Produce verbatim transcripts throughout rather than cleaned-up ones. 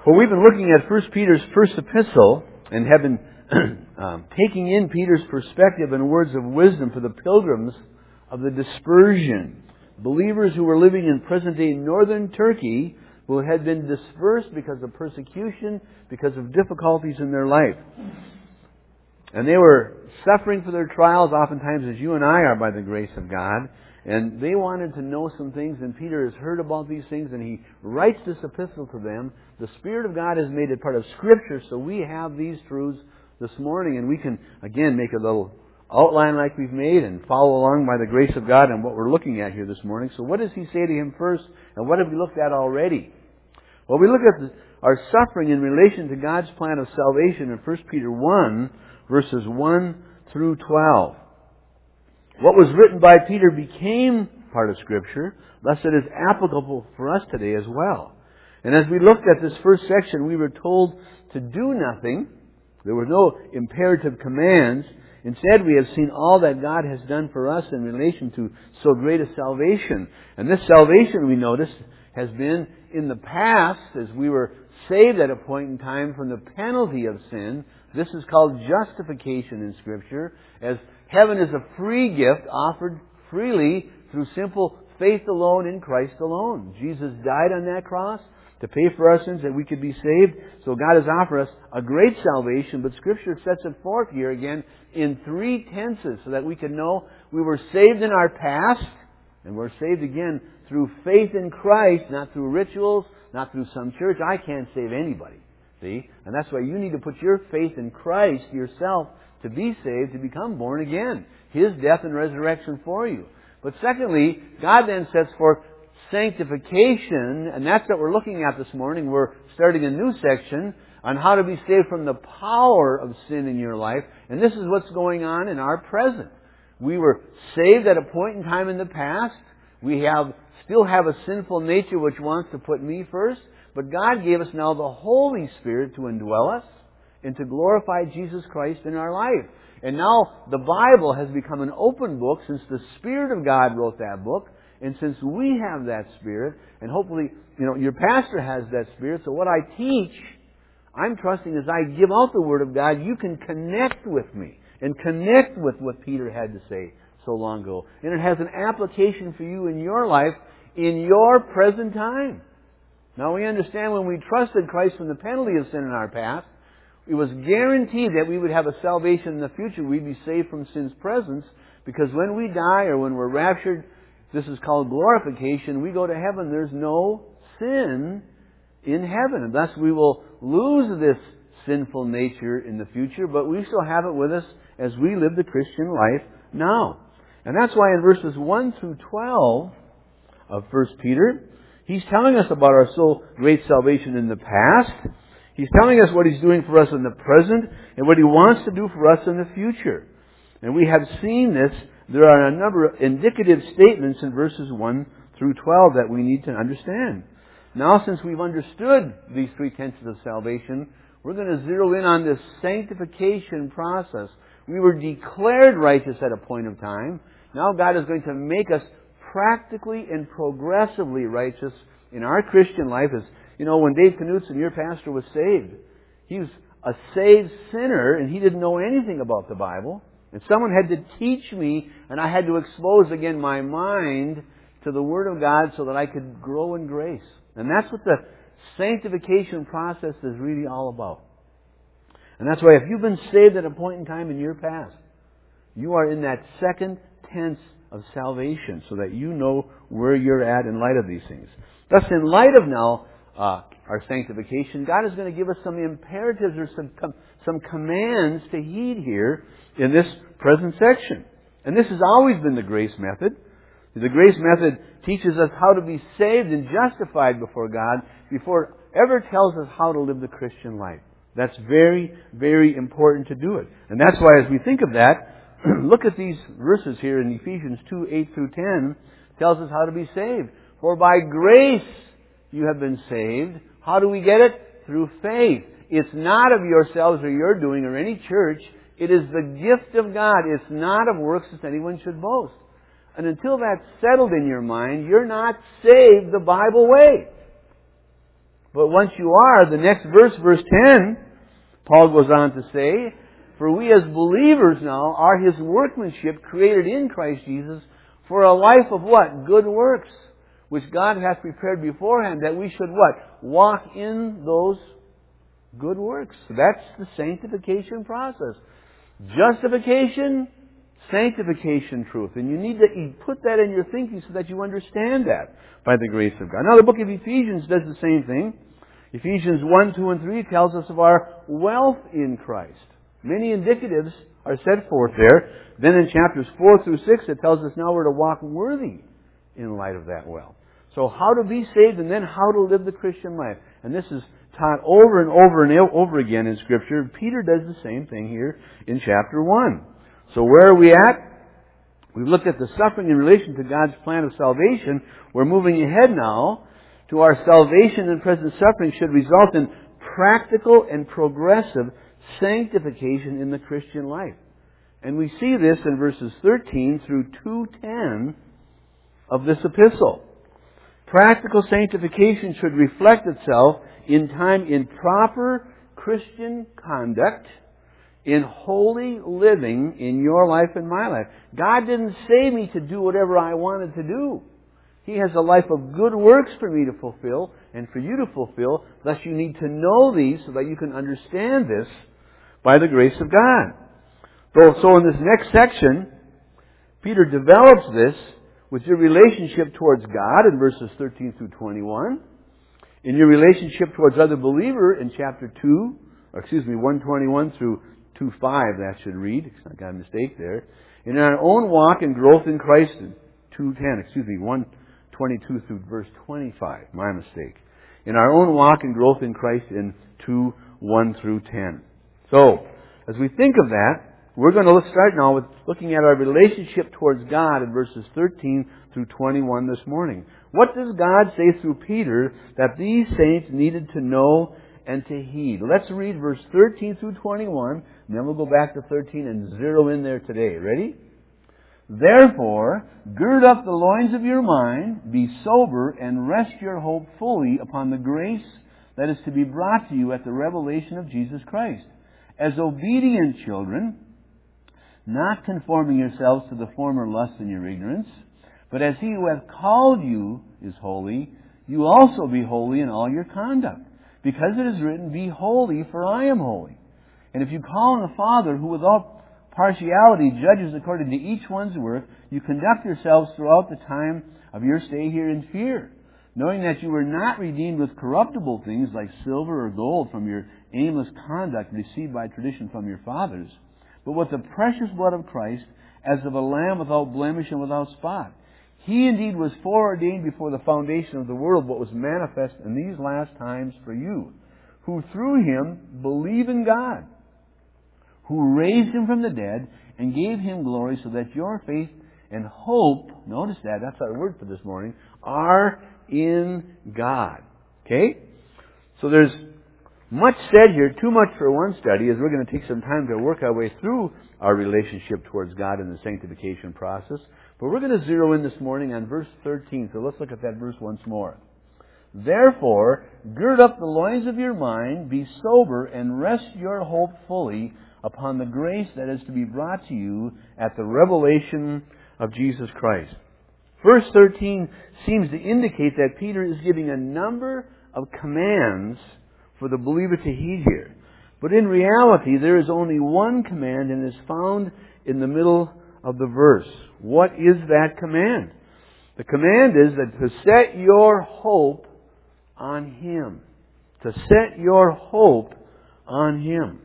Well, we've been looking at First Peter's first epistle and have been um, taking in Peter's perspective and words of wisdom for the pilgrims of the dispersion. Believers who were living in present-day northern Turkey who had been dispersed because of persecution, because of difficulties in their life. And they were suffering for their trials oftentimes as you and I are by the grace of God. And they wanted to know some things, and Peter has heard about these things, and he writes this epistle to them. The Spirit of God has made it part of Scripture, so we have these truths this morning, and we can, again, make a little outline like we've made and follow along by the grace of God and what we're looking at here this morning. So what does he say to him first, and what have we looked at already? Well, we look at the, our suffering in relation to God's plan of salvation in First Peter one, verses one through twelve. What was written by Peter became part of Scripture, thus it is applicable for us today as well. And as we looked at this first section, we were told to do nothing. There were no imperative commands. Instead, we have seen all that God has done for us in relation to so great a salvation. And this salvation, we notice, has been in the past, as we were saved at a point in time from the penalty of sin. This is called justification in Scripture, as heaven is a free gift offered freely through simple faith alone in Christ alone. Jesus died on that cross to pay for our sins that we could be saved. So God has offered us a great salvation, but Scripture sets it forth here again in three tenses so that we can know we were saved in our past, and we're saved again through faith in Christ, not through rituals, not through some church. I can't save anybody. See? And that's why you need to put your faith in Christ yourself to be saved, to become born again. His death and resurrection for you. But secondly, God then sets forth sanctification, and that's what we're looking at this morning. We're starting a new section on how to be saved from the power of sin in your life. And this is what's going on in our present. We were saved at a point in time in the past. We have still have a sinful nature which wants to put me first. But God gave us now the Holy Spirit to indwell us and to glorify Jesus Christ in our life. And now the Bible has become an open book since the Spirit of God wrote that book. And since we have that Spirit, and hopefully, you know, your pastor has that Spirit, so what I teach, I'm trusting as I give out the Word of God, you can connect with me and connect with what Peter had to say so long ago. And it has an application for you in your life, in your present time. Now we understand when we trusted Christ from the penalty of sin in our past, it was guaranteed that we would have a salvation in the future. We'd be saved from sin's presence, because when we die or when we're raptured, this is called glorification, we go to heaven. There's no sin in heaven. And thus we will lose this sinful nature in the future, but we still have it with us as we live the Christian life now. And that's why in verses one through twelve of First Peter, he's telling us about our so great salvation in the past. He's telling us what He's doing for us in the present and what He wants to do for us in the future. And we have seen this. There are a number of indicative statements in verses one through twelve that we need to understand. Now, since we've understood these three tenses of salvation, we're going to zero in on this sanctification process. We were declared righteous at a point of time. Now God is going to make us practically and progressively righteous in our Christian life. As you know, when Dave Knutson, your pastor, was saved, he was a saved sinner and he didn't know anything about the Bible. And someone had to teach me, and I had to expose again my mind to the Word of God so that I could grow in grace. And that's what the sanctification process is really all about. And that's why if you've been saved at a point in time in your past, you are in that second tense of salvation so that you know where you're at in light of these things. Thus, in light of now uh, our sanctification, God is going to give us some imperatives or some com- some commands to heed here in this present section. And this has always been the grace method. The grace method teaches us how to be saved and justified before God before it ever tells us how to live the Christian life. That's very, very important to do it. And that's why as we think of that, look at these verses here in Ephesians two, eight through ten, tells us how to be saved. For by grace you have been saved. How do we get it? Through faith. It's not of yourselves or your doing or any church. It is the gift of God. It's not of works that anyone should boast. And until that's settled in your mind, you're not saved the Bible way. But once you are, the next verse, verse ten, Paul goes on to say, for we as believers now are His workmanship created in Christ Jesus for a life of what? Good works, which God hath prepared beforehand that we should what? Walk in those good works. That's the sanctification process. Justification, sanctification, truth. And you need to you put that in your thinking so that you understand that by the grace of God. Now the book of Ephesians does the same thing. Ephesians one, two, and three tells us of our wealth in Christ. Many indicatives are set forth there. Then in chapters four through six it tells us now we're to walk worthy in light of that wealth. So how to be saved and then how to live the Christian life. And this is taught over and over and over again in Scripture. Peter does the same thing here in chapter one. So where are we at? We've looked at the suffering in relation to God's plan of salvation. We're moving ahead now to our salvation and present suffering should result in practical and progressive sanctification in the Christian life. And we see this in verses thirteen through two ten of this epistle. Practical sanctification should reflect itself in time in proper Christian conduct, in holy living in your life and my life. God didn't save me to do whatever I wanted to do. He has a life of good works for me to fulfill and for you to fulfill. Thus you need to know these so that you can understand this by the grace of God. So, so in this next section, Peter develops this with your relationship towards God in verses thirteen through twenty-one, in your relationship towards other believer in chapter two, or excuse me, one twenty-one through two five, that should read. I got a mistake there. In our own walk and growth in Christ in two ten, excuse me, one twenty-two through verse twenty-five. My mistake. In our own walk and growth in Christ in two one through ten. So, as we think of that, we're going to start now with looking at our relationship towards God in verses thirteen through twenty-one this morning. What does God say through Peter that these saints needed to know and to heed? Let's read verse thirteen through twenty-one, and then we'll go back to thirteen and zero in there today. Ready? Therefore, gird up the loins of your mind, be sober, and rest your hope fully upon the grace that is to be brought to you at the revelation of Jesus Christ. As obedient children, not conforming yourselves to the former lusts in your ignorance, but as He who hath called you is holy, you also be holy in all your conduct. Because it is written, be holy, for I am holy. And if you call on the Father, who without partiality judges according to each one's work, you conduct yourselves throughout the time of your stay here in fear, knowing that you were not redeemed with corruptible things like silver or gold from your aimless conduct received by tradition from your fathers, but with the precious blood of Christ, as of a lamb without blemish and without spot. He indeed was foreordained before the foundation of the world, but was manifest in these last times for you, who through Him believe in God, who raised Him from the dead and gave Him glory, so that your faith and hope, notice that, that's our word for this morning, are in God. Okay? So there's much said here, too much for one study, as we're going to take some time to work our way through our relationship towards God in the sanctification process. But we're going to zero in this morning on verse thirteen, so let's look at that verse once more. Therefore, gird up the loins of your mind, be sober, and rest your hope fully upon the grace that is to be brought to you at the revelation of Jesus Christ. Verse thirteen seems to indicate that Peter is giving a number of commands for the believer to heed here. But in reality, there is only one command, and is found in the middle of the verse. What is that command? The command is that to set your hope on Him. To set your hope on Him.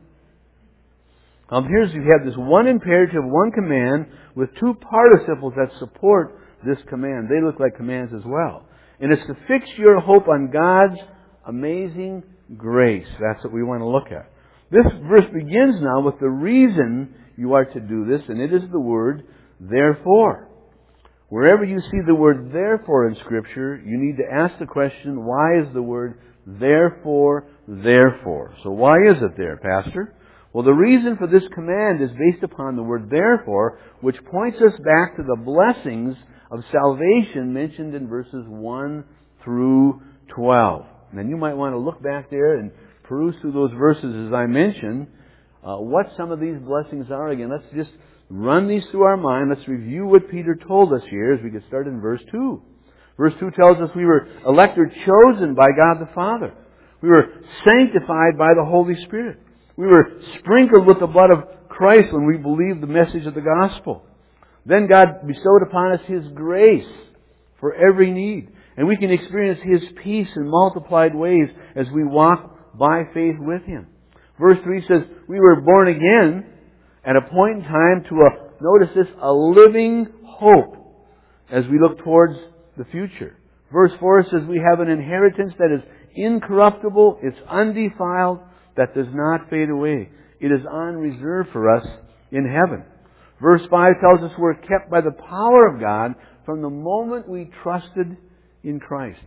Um, here's, you have this one imperative, one command, with two participles that support this command. They look like commands as well. And it's to fix your hope on God's amazing grace. That's what we want to look at. This verse begins now with the reason you are to do this, and it is the word, therefore. Wherever you see the word therefore in Scripture, you need to ask the question, why is the word therefore, therefore? So why is it there, Pastor? Well, the reason for this command is based upon the word therefore, which points us back to the blessings of salvation mentioned in verses one through twelve. And you might want to look back there and peruse through those verses as I mentioned, uh, what some of these blessings are. Again, let's just run these through our mind. Let's review what Peter told us here as we get started in verse two. Verse two tells us we were elect or chosen by God the Father. We were sanctified by the Holy Spirit. We were sprinkled with the blood of Christ when we believed the message of the gospel. Then God bestowed upon us His grace for every need. And we can experience His peace in multiplied ways as we walk by faith with Him. Verse three says, we were born again at a point in time to a, notice this, a living hope as we look towards the future. Verse four says, we have an inheritance that is incorruptible, it's undefiled, that does not fade away. It is on reserve for us in heaven. Verse five tells us we're kept by the power of God from the moment we trusted in Christ.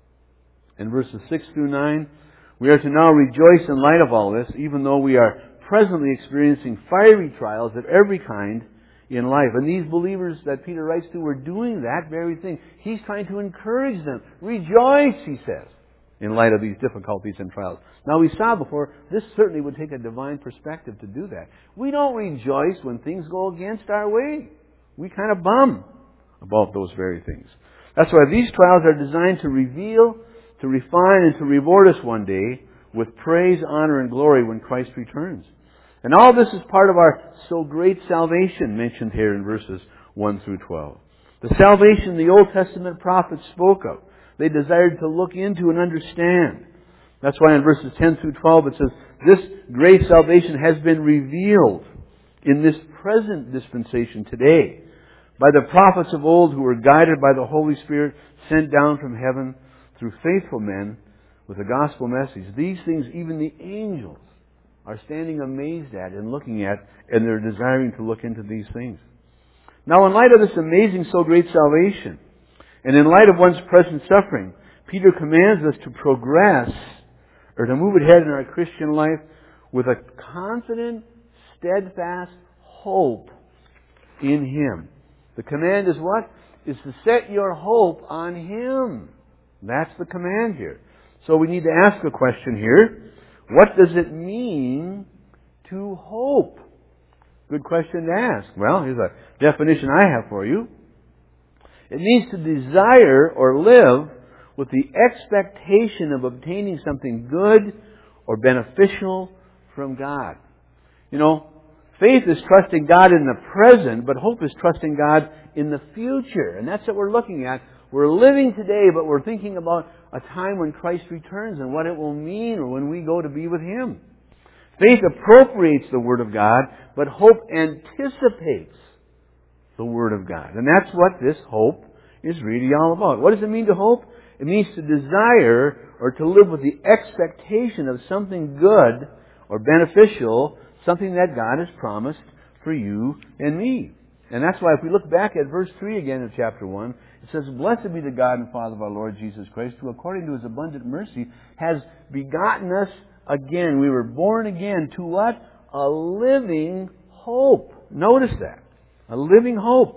And verses six through nine, we are to now rejoice in light of all this, even though we are presently experiencing fiery trials of every kind in life. And these believers that Peter writes to were doing that very thing. He's trying to encourage them. Rejoice, he says, in light of these difficulties and trials. Now, we saw before, this certainly would take a divine perspective to do that. We don't rejoice when things go against our way. We kind of bum about those very things. That's why these trials are designed to reveal, to refine, and to reward us one day with praise, honor, and glory when Christ returns. And all this is part of our so great salvation mentioned here in verses one through twelve. The salvation the Old Testament prophets spoke of. They desired to look into and understand. That's why in verses ten through twelve it says, this great salvation has been revealed in this present dispensation today by the prophets of old who were guided by the Holy Spirit sent down from heaven through faithful men with the gospel message. These things even the angels are standing amazed at and looking at, and they're desiring to look into these things. Now, in light of this amazing, so great salvation, and in light of one's present suffering, Peter commands us to progress or to move ahead in our Christian life with a confident, steadfast hope in Him. The command is what? Is to set your hope on Him. That's the command here. So we need to ask a question here. What does it mean to hope? Good question to ask. Well, here's a definition I have for you. It means to desire or live with the expectation of obtaining something good or beneficial from God. You know, faith is trusting God in the present, but hope is trusting God in the future. And that's what we're looking at. We're living today, but we're thinking about a time when Christ returns and what it will mean or when we go to be with Him. Faith appropriates the Word of God, but hope anticipates the Word of God. And that's what this hope is really all about. What does it mean to hope? It means to desire or to live with the expectation of something good or beneficial, something that God has promised for you and me. And that's why if we look back at verse three again of chapter one, it says, blessed be the God and Father of our Lord Jesus Christ, who according to His abundant mercy has begotten us again. We were born again to what? A living hope. Notice that. A living hope.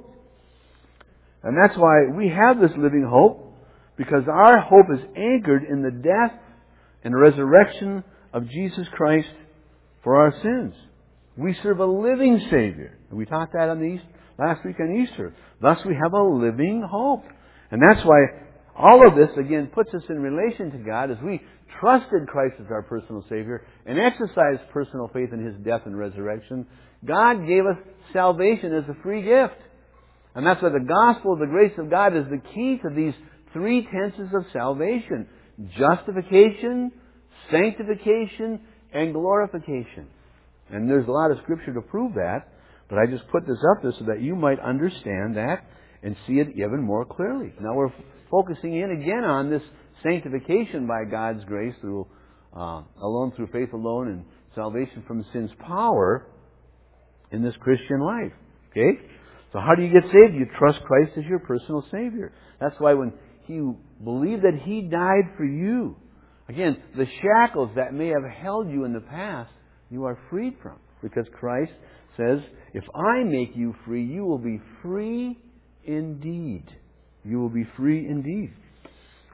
And that's why we have this living hope, because our hope is anchored in the death and resurrection of Jesus Christ for our sins. We serve a living Savior. And we taught that on the East, last week on Easter. Thus we have a living hope. And that's why all of this, again, puts us in relation to God as we trusted Christ as our personal Savior and exercised personal faith in His death and resurrection. God gave us salvation as a free gift. And that's why the gospel of the grace of God is the key to these three tenses of salvation. Justification, sanctification, and glorification. And there's a lot of Scripture to prove that, but I just put this up there so that you might understand that and see it even more clearly. Now we're focusing in again on this sanctification by God's grace through uh, alone through faith alone and salvation from sin's power in this Christian life. Okay? So how do you get saved? You trust Christ as your personal Savior. That's why when you believe that He died for you, again, the shackles that may have held you in the past, you are freed from. Because Christ says, if I make you free, you will be free indeed. You will be free indeed.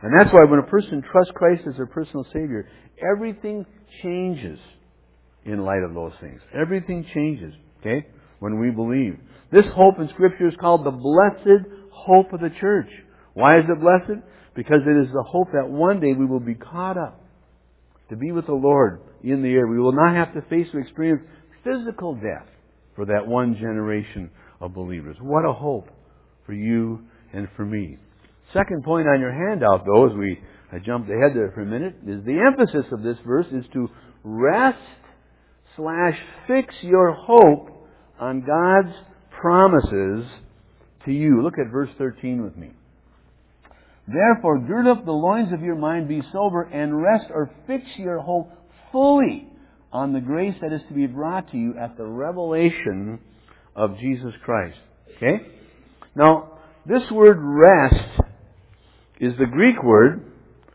And that's why when a person trusts Christ as their personal Savior, everything changes in light of those things. Everything changes, okay, when we believe. This hope in Scripture is called the blessed hope of the church. Why is it blessed? Because it is the hope that one day we will be caught up to be with the Lord in the air. We will not have to face or experience physical death for that one generation of believers. What a hope for you and for me. Second point on your handout, though, as we I jumped ahead there for a minute, is the emphasis of this verse is to rest slash fix your hope on God's promises to you. Look at verse thirteen with me. Therefore, gird up the loins of your mind, be sober, and rest or fix your hope fully on the grace that is to be brought to you at the revelation of Jesus Christ. Okay? Now, this word rest is the Greek word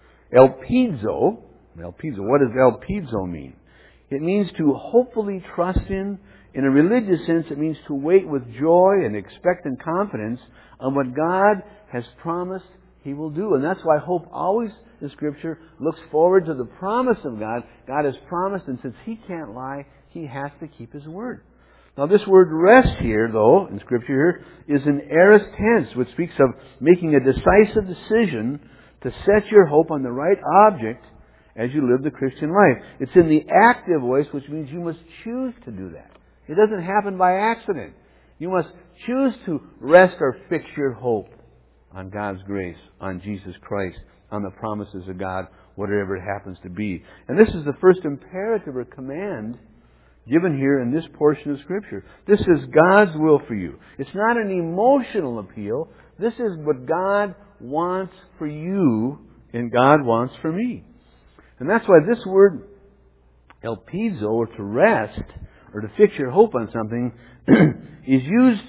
elpizo. Elpizo. What does elpizo mean? It means to hopefully trust in. In a religious sense, it means to wait with joy and expectant confidence on what God has promised He will do. And that's why hope always in Scripture looks forward to the promise of God. God has promised, and since He can't lie, He has to keep His word. Now this word rest here, though, in Scripture here, is an aorist tense, which speaks of making a decisive decision to set your hope on the right object as you live the Christian life. It's in the active voice, which means you must choose to do that. It doesn't happen by accident. You must choose to rest or fix your hope on God's grace, on Jesus Christ, on the promises of God, whatever it happens to be. And this is the first imperative or command given here in this portion of Scripture. This is God's will for you. It's not an emotional appeal. This is what God wants for you and God wants for me. And that's why this word, elpizo, or to rest, or to fix your hope on something, is used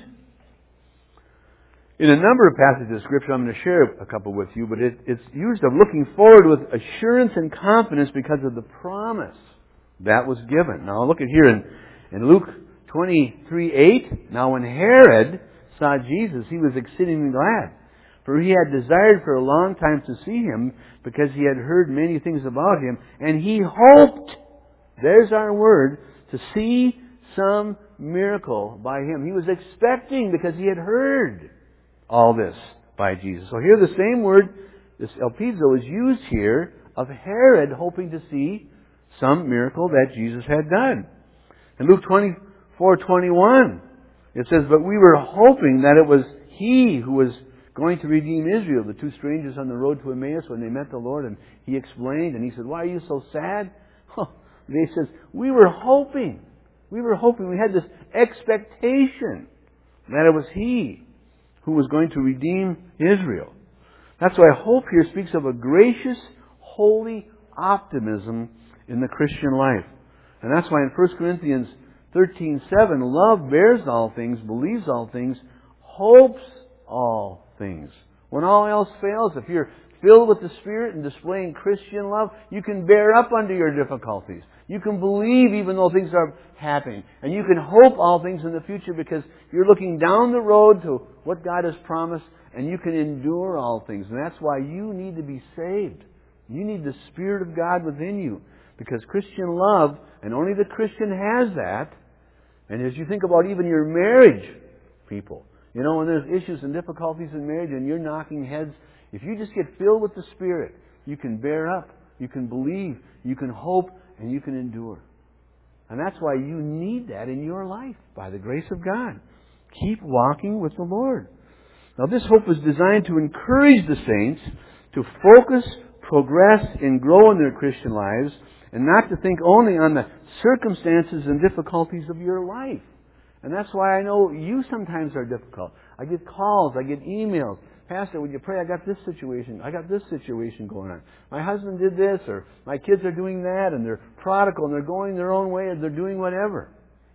in a number of passages of Scripture. I'm going to share a couple with you, but it, it's used of looking forward with assurance and confidence because of the promise that was given. Now look at here in, in Luke twenty-three eight. Now when Herod saw Jesus, he was exceedingly glad, for he had desired for a long time to see him, because he had heard many things about him, and he hoped, there's our word, to see some miracle by him. He was expecting, because he had heard all this by Jesus. So here the same word, this elpizo, is used here of Herod hoping to see some miracle that Jesus had done. In Luke twenty-four twenty-one, it says, but we were hoping that it was He who was going to redeem Israel. The two strangers on the road to Emmaus, when they met the Lord, and He explained, and He said, why are you so sad? They says, we were hoping. We were hoping. We had this expectation that it was He who was going to redeem Israel. That's why hope here speaks of a gracious, holy optimism in the Christian life. And that's why in First Corinthians thirteen seven, love bears all things, believes all things, hopes all things. When all else fails, if you're filled with the Spirit and displaying Christian love, you can bear up under your difficulties. You can believe even though things are happening. And you can hope all things in the future because you're looking down the road to what God has promised, and you can endure all things. And that's why you need to be saved. You need the Spirit of God within you. Because Christian love, and only the Christian has that. And as you think about even your marriage, people, you know, when there's issues and difficulties in marriage and you're knocking heads, if you just get filled with the Spirit, you can bear up, you can believe, you can hope, and you can endure. And that's why you need that in your life, by the grace of God. Keep walking with the Lord. Now this hope is designed to encourage the saints to focus, progress, and grow in their Christian lives, and not to think only on the circumstances and difficulties of your life. And that's why I know you sometimes are difficult. I get calls, I get emails. Pastor, would you pray? I got this situation. I got this situation going on. My husband did this, or my kids are doing that, and they're prodigal, and they're going their own way, and they're doing whatever.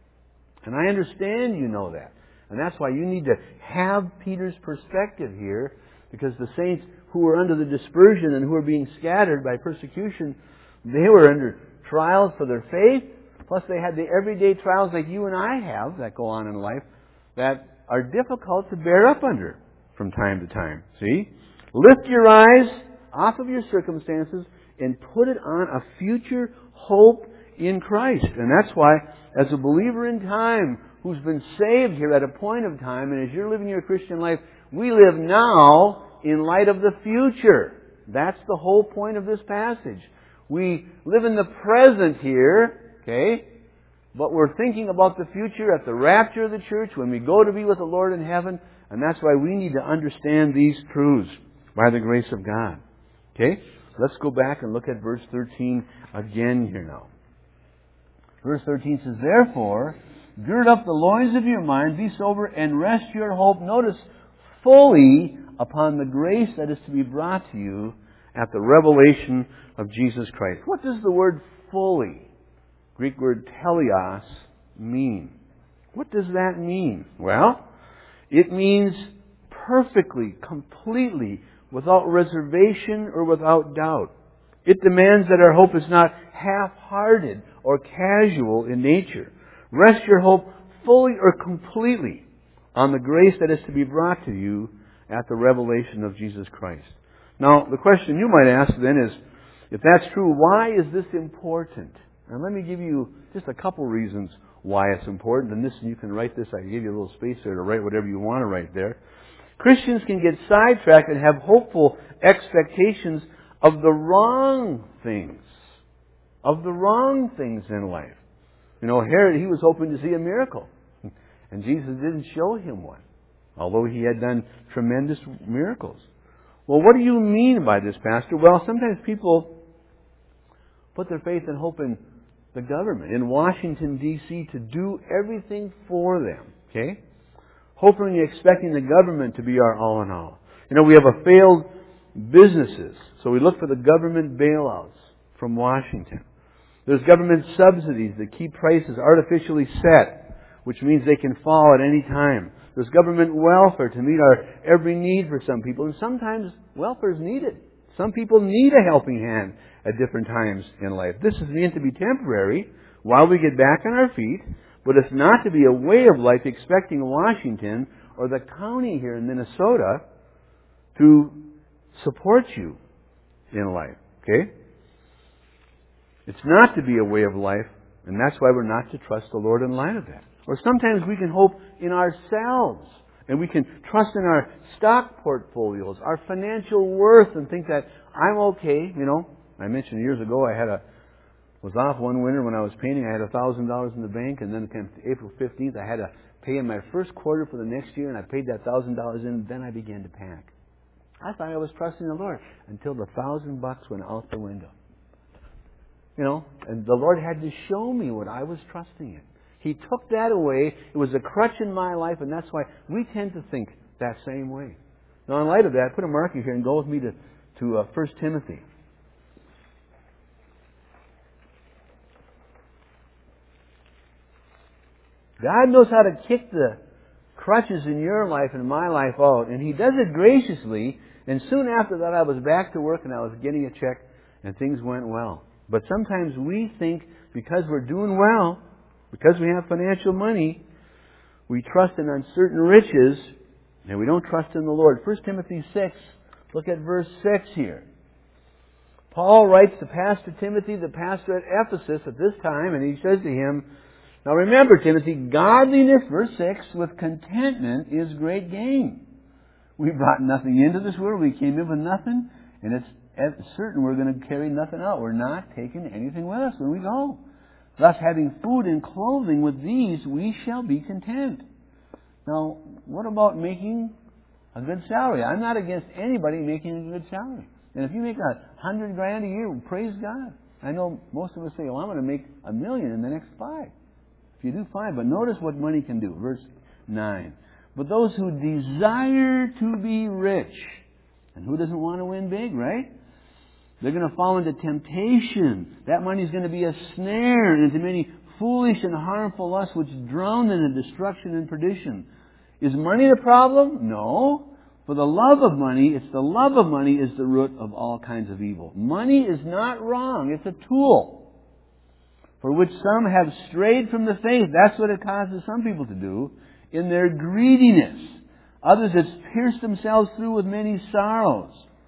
And I understand you know that. And that's why you need to have Peter's perspective here, because the saints who were under the dispersion and who were being scattered by persecution, they were under trials for their faith, plus they had the everyday trials like you and I have that go on in life that are difficult to bear up under from time to time. See? Lift your eyes off of your circumstances and put it on a future hope in Christ. And that's why, as a believer in time who's been saved here at a point of time, and as you're living your Christian life, we live now in light of the future. That's the whole point of this passage. We live in the present here, okay? But we're thinking about the future at the rapture of the church when we go to be with the Lord in heaven. And that's why we need to understand these truths by the grace of God. Okay? Let's go back and look at verse thirteen again here now. Verse thirteen says, "Therefore, gird up the loins of your mind, be sober, and rest your hope," notice, "fully upon the grace that is to be brought to you at the revelation of Jesus Christ." What does the word fully, Greek word teleos, mean? What does that mean? Well, it means perfectly, completely, without reservation or without doubt. It demands that our hope is not half-hearted or casual in nature. Rest your hope fully or completely on the grace that is to be brought to you at the revelation of Jesus Christ. Now, the question you might ask then is, if that's true, why is this important? And let me give you just a couple reasons why it's important. And this, you can write this. I gave you a little space there to write whatever you want to write there. Christians can get sidetracked and have hopeful expectations of the wrong things. Of the wrong things in life. You know, Herod, he was hoping to see a miracle. And Jesus didn't show him one. Although he had done tremendous miracles. Well, what do you mean by this, Pastor? Well, sometimes people put their faith and hope in the government, in Washington, D C, to do everything for them. Okay? Hoping and expecting the government to be our all in all. You know, we have a failed businesses, so we look for the government bailouts from Washington. There's government subsidies that keep prices artificially set, which means they can fall at any time. There's government welfare to meet our every need for some people, and sometimes welfare is needed. Some people need a helping hand at different times in life. This is meant to be temporary while we get back on our feet, but it's not to be a way of life expecting Washington or the county here in Minnesota to support you in life. Okay? It's not to be a way of life, and that's why we're not to trust the Lord in light of that. Or sometimes we can hope in ourselves, and we can trust in our stock portfolios, our financial worth, and think that I'm okay. You know, I mentioned years ago I had a was off one winter when I was painting. I had a thousand dollars in the bank, and then April fifteenth I had to pay in my first quarter for the next year, and I paid that thousand dollars in. And then I began to panic. I thought I was trusting the Lord until the thousand bucks went out the window. You know, and the Lord had to show me what I was trusting in. He took that away. It was a crutch in my life, and that's why we tend to think that same way. Now, in light of that, put a marker here and go with me to, to uh, First Timothy. God knows how to kick the crutches in your life and my life out, and He does it graciously. And soon after that, I was back to work, and I was getting a check, and things went well. But sometimes we think because we're doing well, because we have financial money, we trust in uncertain riches, and we don't trust in the Lord. First Timothy six, look at verse six here. Paul writes to Pastor Timothy, the pastor at Ephesus at this time, and he says to him, "Now remember, Timothy, godliness," verse six, "with contentment is great gain." We brought nothing into this world. We came in with nothing, and it's certain we're going to carry nothing out. We're not taking anything with us when we go. Thus, having food and clothing, with these we shall be content. Now, what about making a good salary? I'm not against anybody making a good salary. And if you make a hundred grand a year, praise God. I know most of us say, well, I'm going to make a million in the next five. If you do, fine. But notice what money can do. Verse nine. "But those who desire to be rich," and who doesn't want to win big, right? "They're going to fall into temptation. That money is going to be a snare, and into many foolish and harmful lusts which drown them in destruction and perdition." Is money the problem? No. For the love of money, it's the love of money is the root of all kinds of evil. Money is not wrong. It's a tool for which some have strayed from the faith. That's what it causes some people to do in their greediness. Others have pierced themselves through with many sorrows.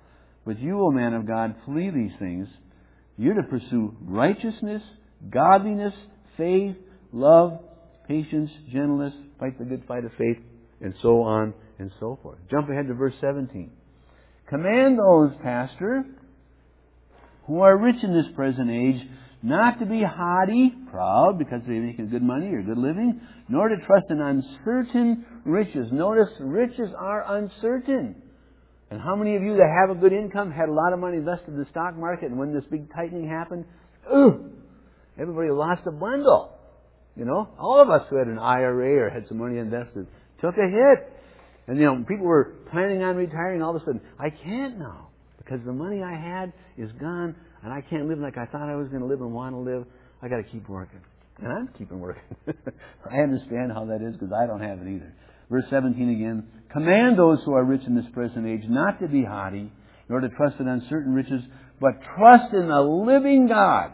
But you, O man of God, flee these things. You're to pursue righteousness, godliness, faith, love, patience, gentleness, fight the good fight of faith, and so on and so forth. Jump ahead to verse seventeen. Command those, Pastor, who are rich in this present age, not to be haughty, proud, because they're making good money or good living, nor to trust in uncertain riches. Notice, riches are uncertain. And how many of you that have a good income had a lot of money invested in the stock market, and when this big tightening happened, ooh, everybody lost a bundle. You know, all of us who had an I R A or had some money invested took a hit. And, you know, people were planning on retiring, all of a sudden, I can't now because the money I had is gone and I can't live like I thought I was going to live and want to live. I got to keep working. And I'm keeping working. I understand how that is because I don't have it either. Verse seventeen again. Command those who are rich in this present age not to be haughty, nor to trust in uncertain riches, but trust in the living God,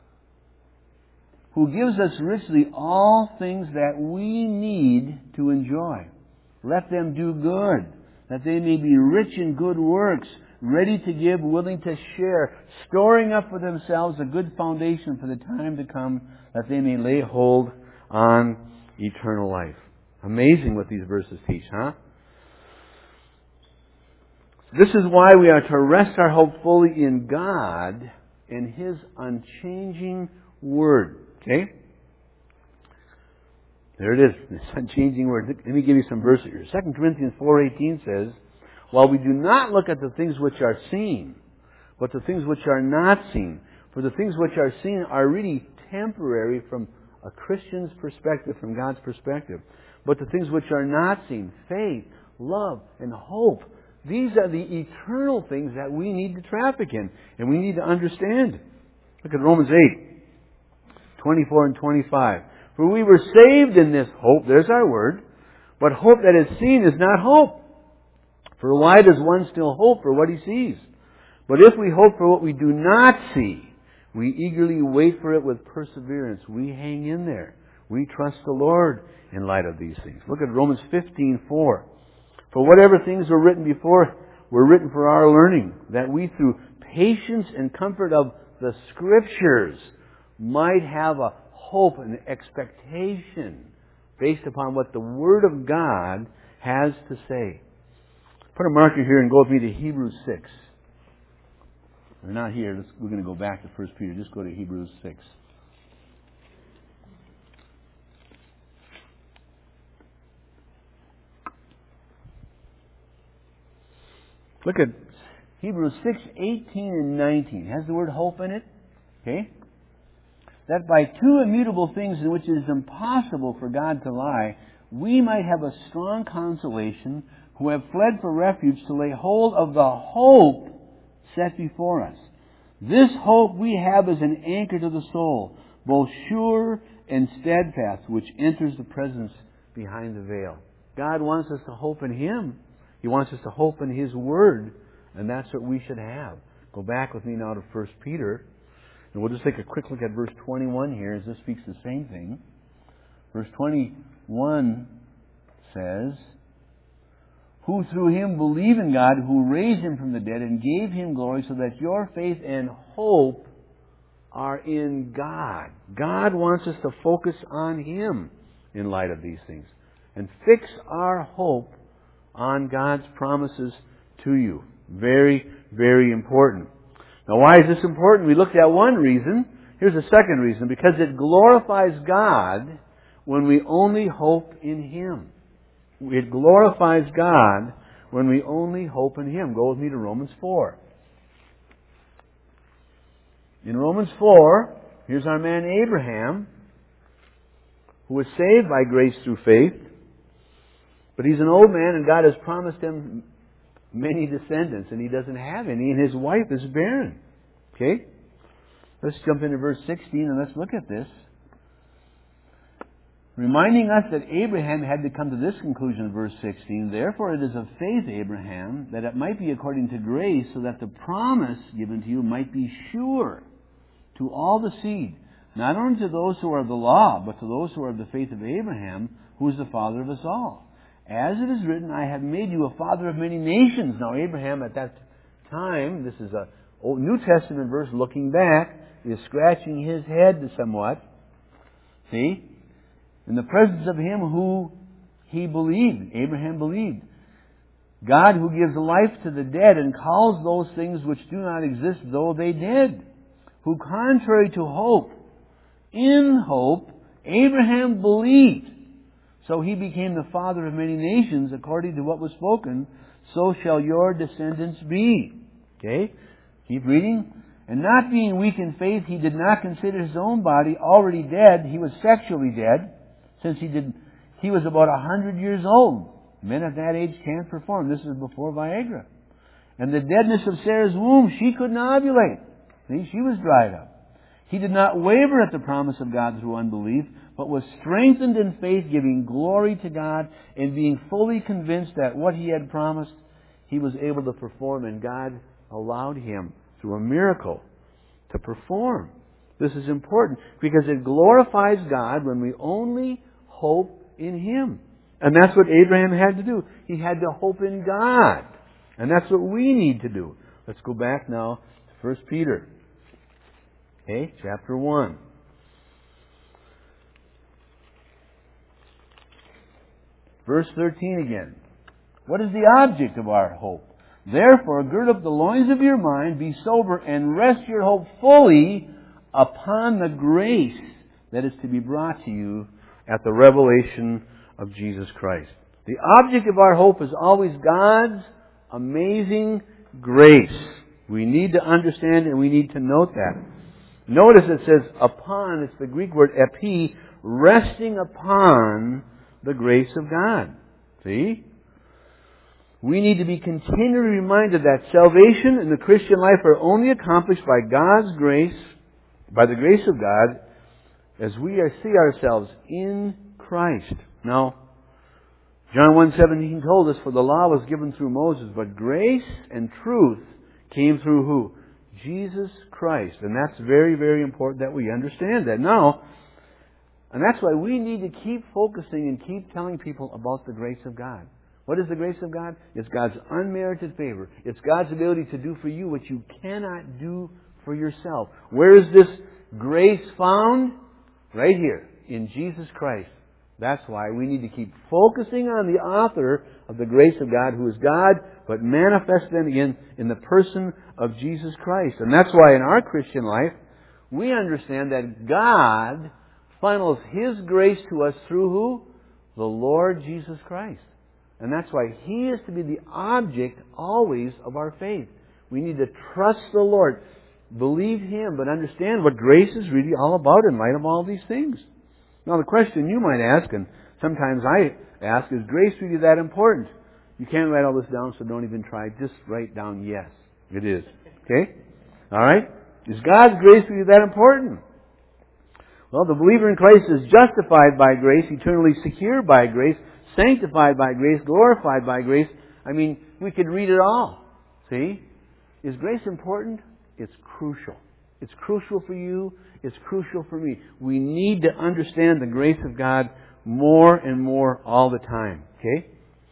who gives us richly all things that we need to enjoy. Let them do good, that they may be rich in good works, ready to give, willing to share, storing up for themselves a good foundation for the time to come, that they may lay hold on eternal life. Amazing what these verses teach, huh? This is why we are to rest our hope fully in God and His unchanging Word. Okay? There it is, this unchanging Word. Let me give you some verses here. Second Corinthians four eighteen says, while we do not look at the things which are seen, but the things which are not seen. For the things which are seen are really temporary from a Christian's perspective, from God's perspective. But the things which are not seen, faith, love, and hope, these are the eternal things that we need to traffic in and we need to understand. Look at Romans eight, twenty-four and twenty-five. For we were saved in this hope, there's our word, but hope that is seen is not hope. For why does one still hope for what he sees? But if we hope for what we do not see, we eagerly wait for it with perseverance. We hang in there. We trust the Lord in light of these things. Look at Romans fifteen four. For whatever things were written before were written for our learning, that we through patience and comfort of the Scriptures might have a hope and expectation based upon what the Word of God has to say. Put a marker here and go with me to Hebrews six. We're not here. Let's, we're going to go back to First Peter. Just go to Hebrews six. Look at Hebrews six, eighteen and nineteen. It has the word hope in it. Okay? That by two immutable things in which it is impossible for God to lie, we might have a strong consolation who have fled for refuge to lay hold of the hope set before us. This hope we have as an anchor to the soul, both sure and steadfast, which enters the presence behind the veil. God wants us to hope in Him. He wants us to hope in His Word, and that's what we should have. Go back with me now to First Peter, and we'll just take a quick look at verse twenty-one here, as this speaks the same thing. Verse twenty-one says, who through Him believe in God, who raised Him from the dead and gave Him glory, so that your faith and hope are in God. God wants us to focus on Him in light of these things, and fix our hope on God's promises to you. Very, very important. Now, why is this important? We looked at one reason. Here's a second reason. Because it glorifies God when we only hope in Him. It glorifies God when we only hope in Him. Go with me to Romans four. In Romans four, here's our man Abraham, who was saved by grace through faith. But he's an old man, and God has promised him many descendants, and he doesn't have any, and his wife is barren. Okay? Let's jump into verse sixteen, and let's look at this. Reminding us that Abraham had to come to this conclusion in verse sixteen, therefore it is of faith, Abraham, that it might be according to grace, so that the promise given to you might be sure to all the seed, not only to those who are of the law, but to those who are of the faith of Abraham, who is the father of us all. As it is written, I have made you a father of many nations. Now, Abraham at that time, this is a Old New Testament verse looking back, he is scratching his head somewhat. See? In the presence of him who he believed, Abraham believed. God who gives life to the dead and calls those things which do not exist though they did. Who contrary to hope, in hope, Abraham believed. So he became the father of many nations according to what was spoken. So shall your descendants be. Okay? Keep reading. And not being weak in faith, he did not consider his own body already dead. He was sexually dead, since he did. He was about a hundred years old. Men of that age can't perform. This is before Viagra. And the deadness of Sarah's womb, she couldn't ovulate. See, she was dried up. He did not waver at the promise of God through unbelief, but was strengthened in faith, giving glory to God, and being fully convinced that what he had promised, he was able to perform, and God allowed him, through a miracle, to perform. This is important because it glorifies God when we only hope in him. And that's what Abraham had to do. He had to hope in God. And that's what we need to do. Let's go back now to First Peter. Okay, chapter one. Verse thirteen again. What is the object of our hope? Therefore, gird up the loins of your mind, be sober, and rest your hope fully upon the grace that is to be brought to you at the revelation of Jesus Christ. The object of our hope is always God's amazing grace. We need to understand and we need to note that. Notice it says upon, it's the Greek word epi, resting upon the grace of God. See? We need to be continually reminded that salvation and the Christian life are only accomplished by God's grace, by the grace of God, as we are, see ourselves in Christ. Now, John one seventeen told us, for the law was given through Moses, but grace and truth came through who? Jesus Christ. And that's very, very important that we understand that. Now, and that's why we need to keep focusing and keep telling people about the grace of God. What is the grace of God? It's God's unmerited favor. It's God's ability to do for you what you cannot do for yourself. Where is this grace found? Right here, in Jesus Christ. That's why we need to keep focusing on the author of the grace of God, who is God, but manifest then again in the person of Jesus Christ. And that's why in our Christian life, we understand that God funnels His grace to us through who? The Lord Jesus Christ. And that's why He is to be the object always of our faith. We need to trust the Lord, believe Him, but understand what grace is really all about in light of all these things. Now the question you might ask, and sometimes I ask, is grace really that important? You can't write all this down, so don't even try. Just write down yes. It is. Okay? Alright? Is God's grace really that important? Well, the believer in Christ is justified by grace, eternally secured by grace, sanctified by grace, glorified by grace. I mean, we could read it all. See? Is grace important? It's crucial. It's crucial for you. It's crucial for me. We need to understand the grace of God more and more all the time. Okay?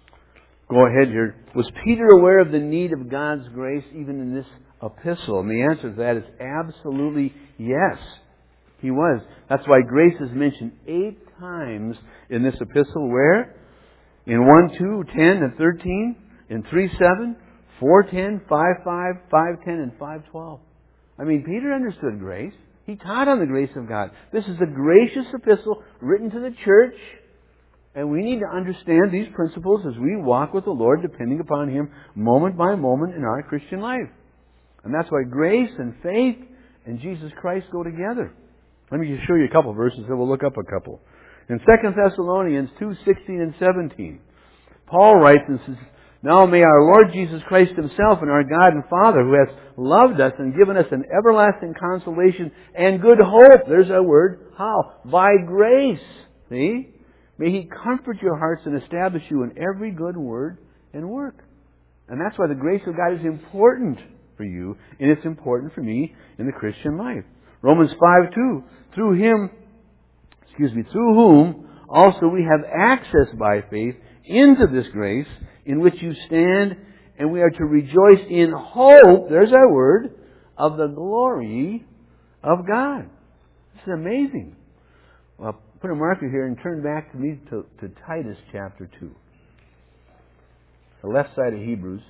Go ahead here. Was Peter aware of the need of God's grace even in this epistle? And the answer to that is absolutely yes. He was. That's why grace is mentioned eight times in this epistle. Where? In one, two, ten, and thirteen. In three, seven, four, ten, five, five, five, ten, and five, twelve. I mean, Peter understood grace. He taught on the grace of God. This is a gracious epistle written to the church. And we need to understand these principles as we walk with the Lord, depending upon Him moment by moment in our Christian life. And that's why grace and faith and Jesus Christ go together. Let me just show you a couple verses, and we'll look up a couple. In Second Thessalonians two, sixteen and seventeen, Paul writes and says, now may our Lord Jesus Christ Himself and our God and Father, who has loved us and given us an everlasting consolation and good hope. There's our word. How? By grace. See? May He comfort your hearts and establish you in every good word and work. And that's why the grace of God is important for you, and it's important for me in the Christian life. Romans five two, through Him, excuse me, through whom also we have access by faith into this grace in which you stand And we are to rejoice in hope, there's our word, of the glory of God. This is amazing. Well, put a marker here and turn back to me to, to Titus chapter two. The left side of Hebrews.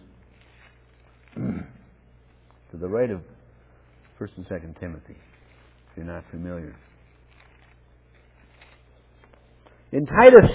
To the right of First and Second Timothy, if you're not familiar. In Titus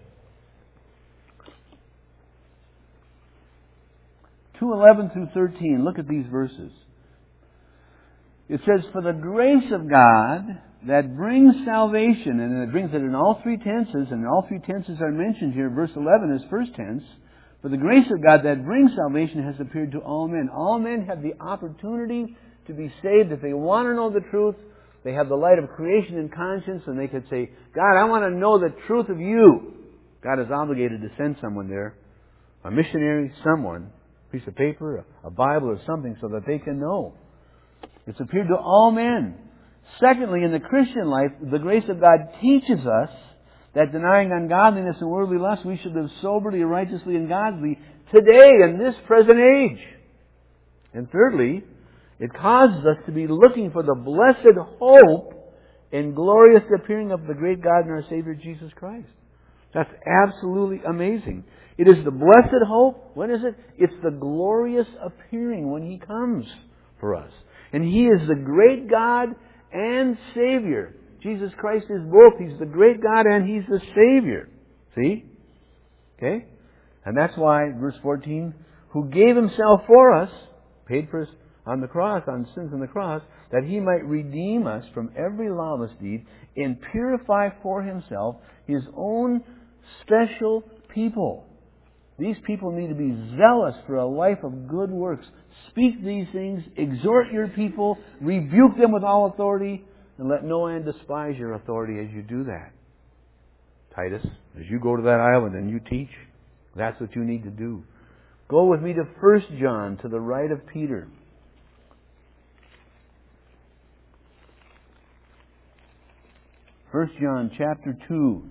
two eleven through thirteen, look at these verses. It says, "For the grace of God that brings salvation," and it brings it in all three tenses, and all three tenses are mentioned here. Verse eleven is first tense. "For the grace of God that brings salvation has appeared to all men." All men have the opportunity to be saved. If they want to know the truth, they have the light of creation and conscience, and they could say, "God, I want to know the truth of you." God is obligated to send someone there, a missionary, someone, a piece of paper, a Bible or something, so that they can know. It's appeared to all men. Secondly, in the Christian life, the grace of God teaches us that denying ungodliness and worldly lust, we should live soberly, righteously, and godly today, in this present age. And thirdly, it causes us to be looking for the blessed hope and glorious appearing of the great God and our Savior Jesus Christ. That's absolutely amazing. It is the blessed hope. When is it? It's the glorious appearing when He comes for us. And He is the great God and Savior. Jesus Christ is both. He's the great God and He's the Savior. See? Okay? And that's why, verse fourteen, "who gave Himself for us," paid for us on the cross, on sins on the cross, "that He might redeem us from every lawless deed and purify for Himself His own special people." These people need to be zealous for a life of good works. Speak these things, exhort your people, rebuke them with all authority, and let no man despise your authority as you do that. Titus, as you go to that island and you teach, that's what you need to do. Go with me to First John, to the right of Peter. First John chapter two.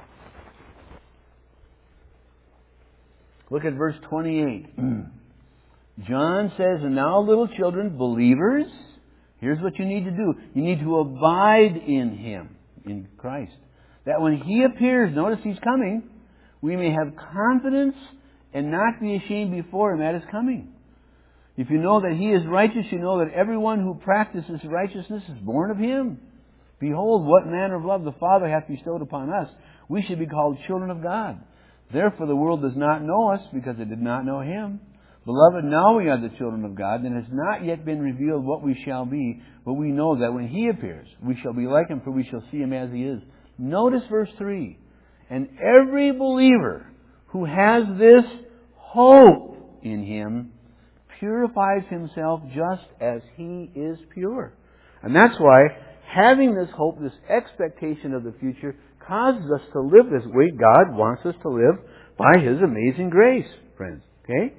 Look at verse twenty-eight. John says, "And now, little children, believers," here's what you need to do. You need to abide in Him, in Christ. That when He appears, notice He's coming, we may have confidence and not be ashamed before Him at His coming. If you know that He is righteous, you know that everyone who practices righteousness is born of Him. Behold, what manner of love the Father hath bestowed upon us. We should be called children of God. Therefore the world does not know us, because it did not know Him. Beloved, now we are the children of God, and it has not yet been revealed what we shall be, but we know that when He appears, we shall be like Him, for we shall see Him as He is. Notice verse three. "And every believer who has this hope in Him purifies himself just as He is pure." And that's why having this hope, this expectation of the future, causes us to live this way God wants us to live by His amazing grace, friends. Okay?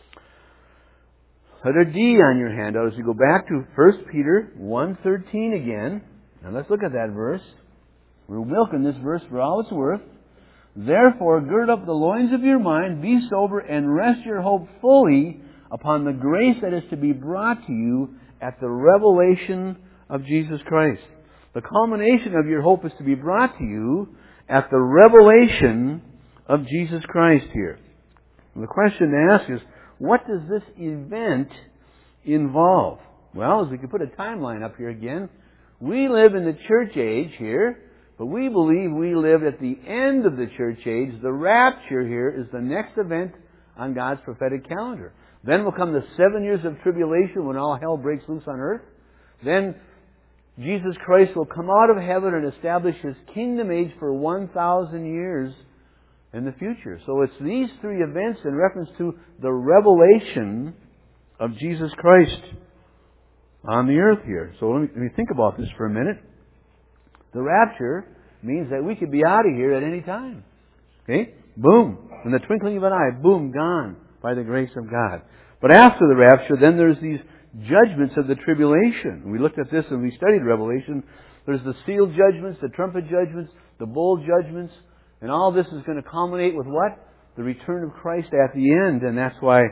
Letter D on your handout as you go back to First Peter one thirteen again. Now let's look at that verse. We're milking this verse for all it's worth. "Therefore gird up the loins of your mind, be sober, and rest your hope fully upon the grace that is to be brought to you at the revelation of Jesus Christ." The culmination of your hope is to be brought to you at the revelation of Jesus Christ here. And the question to ask is, what does this event involve? Well, as we can put a timeline up here again, we live in the church age here, but we believe we live at the end of the church age. The rapture here is the next event on God's prophetic calendar. Then will come the seven years of tribulation when all hell breaks loose on earth. Then Jesus Christ will come out of heaven and establish His kingdom age for one thousand years in the future. So it's these three events in reference to the revelation of Jesus Christ on the earth here. So let me, let me think about this for a minute. The rapture means that we could be out of here at any time. Okay? Boom. In the twinkling of an eye, boom, gone by the grace of God. But after the rapture, then there's these judgments of the tribulation. We looked at this and we studied Revelation. There's the seal judgments, the trumpet judgments, the bowl judgments, and all this is going to culminate with what? The return of Christ at the end. And that's why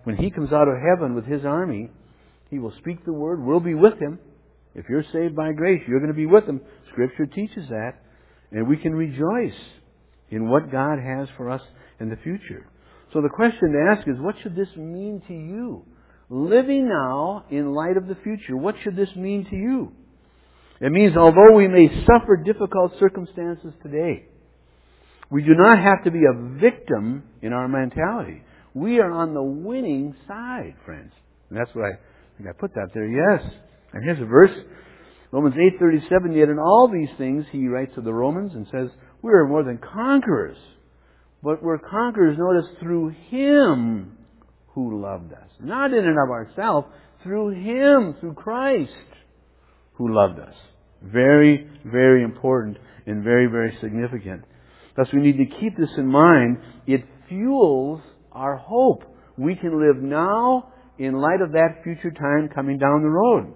When He comes out of heaven with His army, He will speak the word. We'll be with Him. If you're saved by grace, you're going to be with Him. Scripture teaches that. And we can rejoice in what God has for us in the future. So the question to ask is, what should this mean to you? Living now in light of the future, what should this mean to you? It means although we may suffer difficult circumstances today, we do not have to be a victim in our mentality. We are on the winning side, friends. And that's what I, I think I put that there, yes. And here's a verse, Romans eight thirty-seven, yet in all these things, he writes to the Romans and says, we are more than conquerors. But we're conquerors, notice, through Him who loved us. Not in and of ourselves, through Him, through Christ, who loved us. Very, very important and very, very significant. Thus we need to keep this in mind. It fuels our hope. We can live now in light of that future time coming down the road.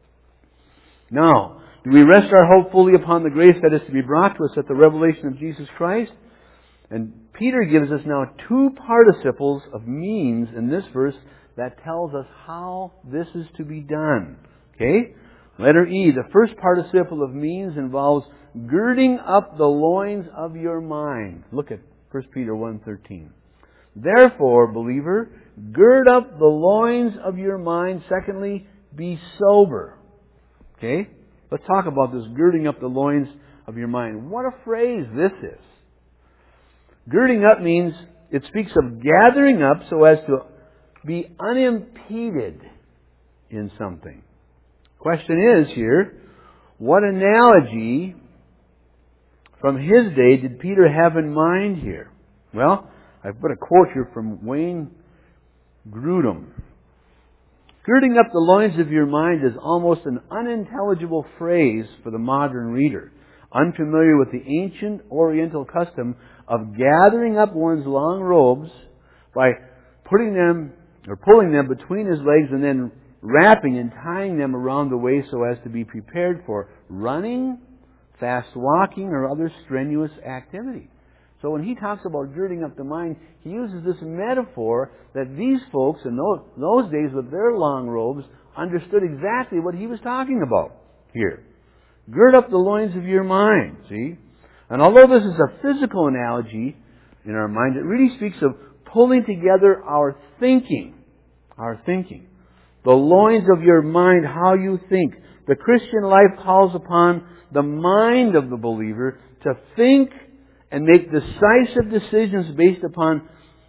Now, do we rest our hope fully upon the grace that is to be brought to us at the revelation of Jesus Christ? And Peter gives us now two participles of means in this verse that tells us how this is to be done. Okay? Letter E, the first participle of means involves girding up the loins of your mind. Look at First Peter one thirteen. Therefore, believer, gird up the loins of your mind. Secondly, be sober. Okay? Let's talk about this girding up the loins of your mind. What a phrase this is. Girding up means it speaks of gathering up so as to be unimpeded in something. Question is here, what analogy from his day did Peter have in mind here? Well, I've put a quote here from Wayne Grudem. Girding up the loins of your mind is almost an unintelligible phrase for the modern reader, unfamiliar with the ancient Oriental custom of gathering up one's long robes by putting them or pulling them between his legs and then wrapping and tying them around the waist so as to be prepared for running, fast walking, or other strenuous activity. So when he talks about girding up the mind, he uses this metaphor that these folks in those, those days with their long robes understood exactly what he was talking about here. Gird up the loins of your mind, see? And although this is a physical analogy in our mind, it really speaks of pulling together our thinking. Our thinking. The loins of your mind, how you think. The Christian life calls upon the mind of the believer to think and make decisive decisions based upon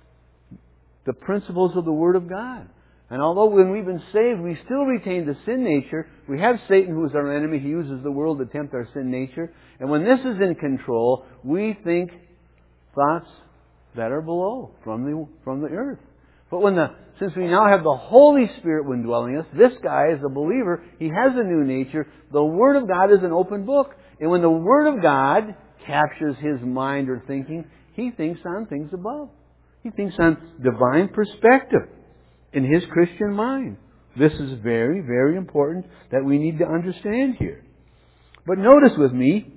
the principles of the Word of God. And although when we've been saved, we still retain the sin nature. We have Satan, who is our enemy. He uses the world to tempt our sin nature. And when this is in control, we think thoughts that are below, from the from the earth. But when the since we now have the Holy Spirit indwelling us, this guy is a believer. He has a new nature. The Word of God is an open book. And when the Word of God captures his mind or thinking, he thinks on things above. He thinks on divine perspective in his Christian mind. This is very, very important that we need to understand here. But notice with me,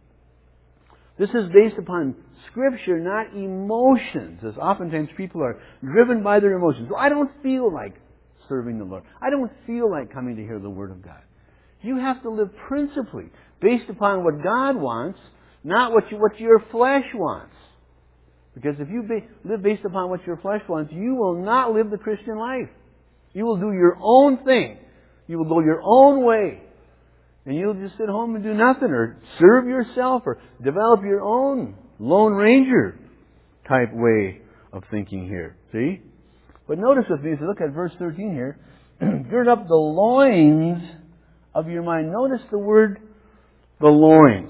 this is based upon Scripture, not emotions, as oftentimes people are driven by their emotions. Well, I don't feel like serving the Lord. I don't feel like coming to hear the Word of God. You have to live principally based upon what God wants, not what you, what your flesh wants. Because if you be, live based upon what your flesh wants, you will not live the Christian life. You will do your own thing. You will go your own way. And you'll just sit home and do nothing, or serve yourself, or develop your own Lone Ranger type way of thinking here. See? But notice with me, as you look at verse thirteen here, gird up the loins of your mind. Notice the word, the loins.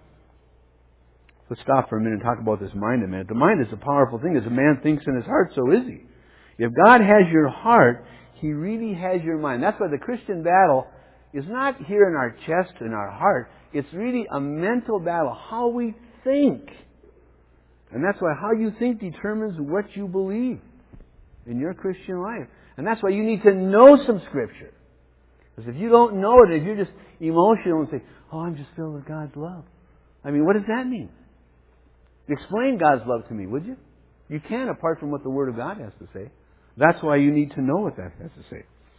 Let's stop for a minute and talk about this mind a minute. The mind is a powerful thing. As a man thinks in his heart, so is he. If God has your heart, He really has your mind. That's why the Christian battle is not here in our chest, in our heart. It's really a mental battle, how we think. And that's why how you think determines what you believe in your Christian life. And that's why you need to know some Scripture. Because if you don't know it, if you're just emotional and say, oh, I'm just filled with God's love. I mean, what does that mean? Explain God's love to me, would you? You can't apart from what the Word of God has to say. That's why you need to know what that has to say.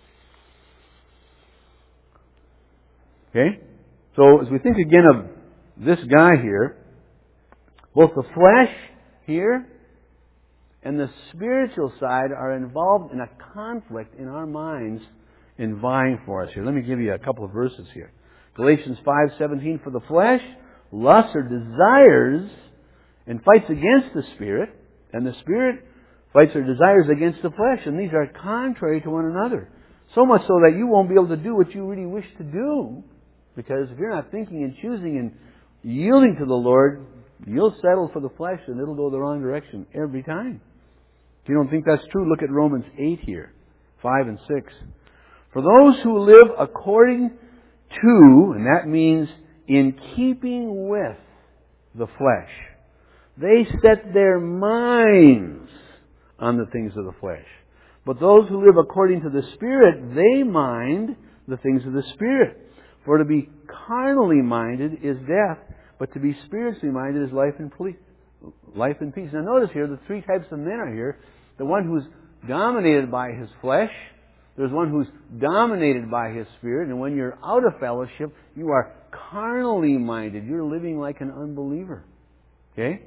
Okay? So as we think again of this guy here, both the flesh here and the spiritual side are involved in a conflict in our minds in vying for us here. Let me give you a couple of verses here. Galatians five seventeen, for the flesh lusts or desires and fights against the Spirit, and the Spirit fights or desires against the flesh, and these are contrary to one another. So much so that you won't be able to do what you really wish to do, because if you're not thinking and choosing and yielding to the Lord, you'll settle for the flesh and it'll go the wrong direction every time. If you don't think that's true, look at Romans eight here, five and six. For those who live according to, and that means in keeping with the flesh, they set their minds on the things of the flesh. But those who live according to the Spirit, they mind the things of the Spirit. For to be carnally minded is death, but to be spiritually minded is life and ple- life and peace. Now notice here, the three types of men are here. The one who's dominated by his flesh. There's one who's dominated by his spirit. And when you're out of fellowship, you are carnally minded. You're living like an unbeliever. Okay?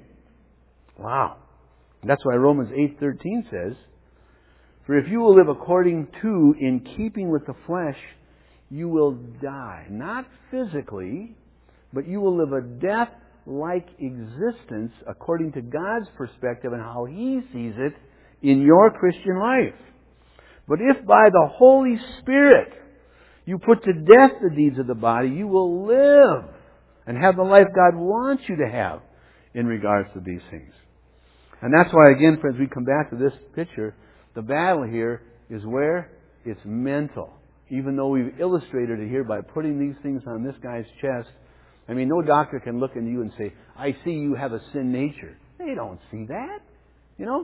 Wow. That's why Romans eight thirteen says, for if you will live according to, in keeping with the flesh, you will die. Not physically, but you will live a death-like existence according to God's perspective and how He sees it in your Christian life. But if by the Holy Spirit you put to death the deeds of the body, you will live and have the life God wants you to have in regards to these things. And that's why, again, friends, we come back to this picture. The battle here is where? It's mental. Even though we've illustrated it here by putting these things on this guy's chest. I mean, no doctor can look into you and say, I see you have a sin nature. They don't see that. You know?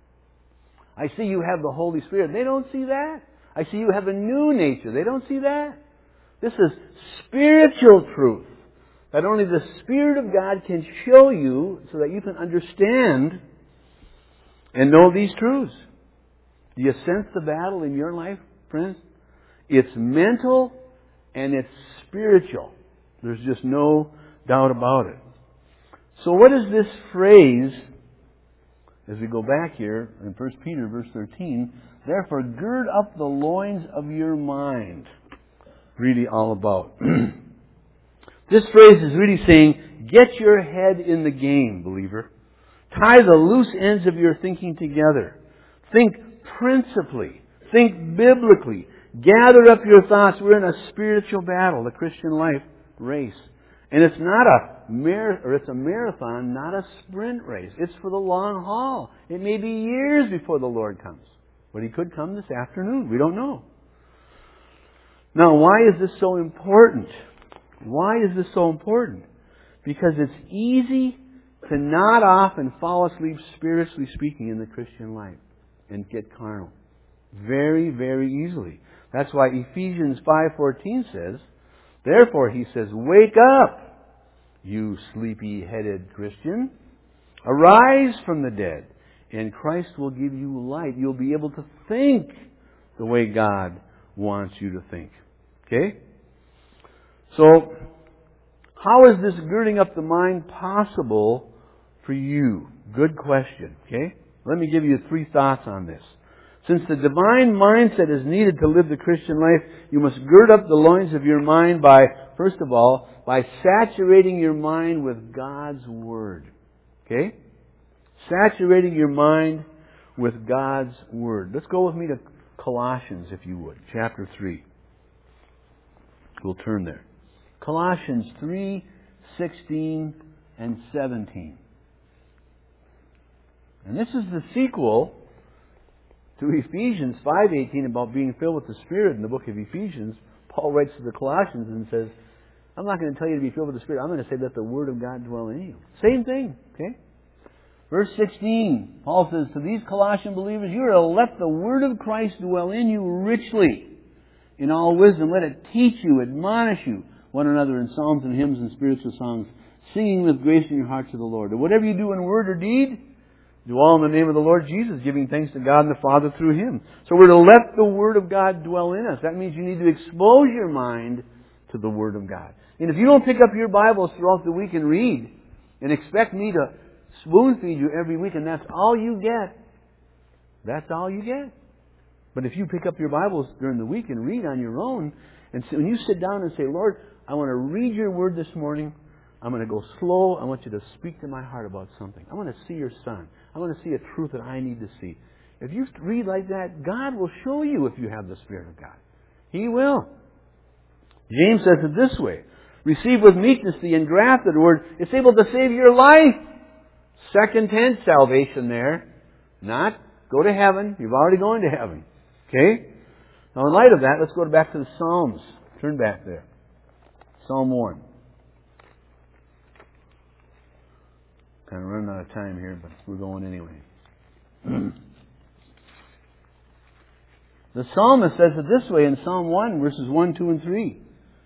I see you have the Holy Spirit. They don't see that. I see you have a new nature. They don't see that. This is spiritual truth that only the Spirit of God can show you so that you can understand and know these truths. Do you sense the battle in your life, friends? It's mental and it's spiritual. There's just no doubt about it. So what is this phrase, as we go back here in First Peter verse thirteen, therefore gird up the loins of your mind, really all about? This phrase is really saying, get your head in the game, believer. Tie the loose ends of your thinking together. Think principally. Think biblically. Gather up your thoughts. We're in a spiritual battle, the Christian life race. And it's not a mar- or it's a marathon, not a sprint race. It's for the long haul. It may be years before the Lord comes. But He could come this afternoon. We don't know. Now, why is this so important? Why is this so important? Because it's easy to nod off and fall asleep, spiritually speaking, in the Christian life and get carnal. Very, very easily. That's why Ephesians five fourteen says, therefore, he says, wake up, you sleepy-headed Christian. Arise from the dead, and Christ will give you light. You'll be able to think the way God wants you to think. Okay? So, how is this girding up the mind possible for you? Good question. Okay? Let me give you three thoughts on this. Since the divine mindset is needed to live the Christian life, you must gird up the loins of your mind by, first of all, by saturating your mind with God's Word. Okay? Saturating your mind with God's Word. Let's go with me to Colossians, if you would, chapter three. We'll turn there. Colossians three, sixteen, and seventeen. And this is the sequel to Ephesians five eighteen about being filled with the Spirit in the book of Ephesians. Paul writes to the Colossians and says, I'm not going to tell you to be filled with the Spirit. I'm going to say, let the Word of God dwell in you. Same thing. Okay? Verse sixteen, Paul says, to these Colossian believers, you are to let the Word of Christ dwell in you richly in all wisdom. Let it teach you, admonish you, one another in psalms and hymns and spiritual songs, singing with grace in your heart to the Lord. And whatever you do in word or deed, Do all in the name of the Lord Jesus, giving thanks to God and the Father through Him. So we're to let the Word of God dwell in us. That means you need to expose your mind to the Word of God. And if you don't pick up your Bibles throughout the week and read, and expect me to spoon feed you every week, and that's all you get, that's all you get. But if you pick up your Bibles during the week and read on your own, and so when you sit down and say, Lord, I want to read your Word this morning, I'm going to go slow. I want you to speak to my heart about something. I want to see your Son. I want to see a truth that I need to see. If you read like that, God will show you if you have the Spirit of God. He will. James says it this way. Receive with meekness the engrafted word. It's able to save your life. Second tense salvation there. Not go to heaven. You've already gone to heaven. Okay? Now in light of that, let's go back to the Psalms. Turn back there. Psalm one. Kind of running out of time here, but we're going anyway. The psalmist says it this way in Psalm one, verses one, two, and three.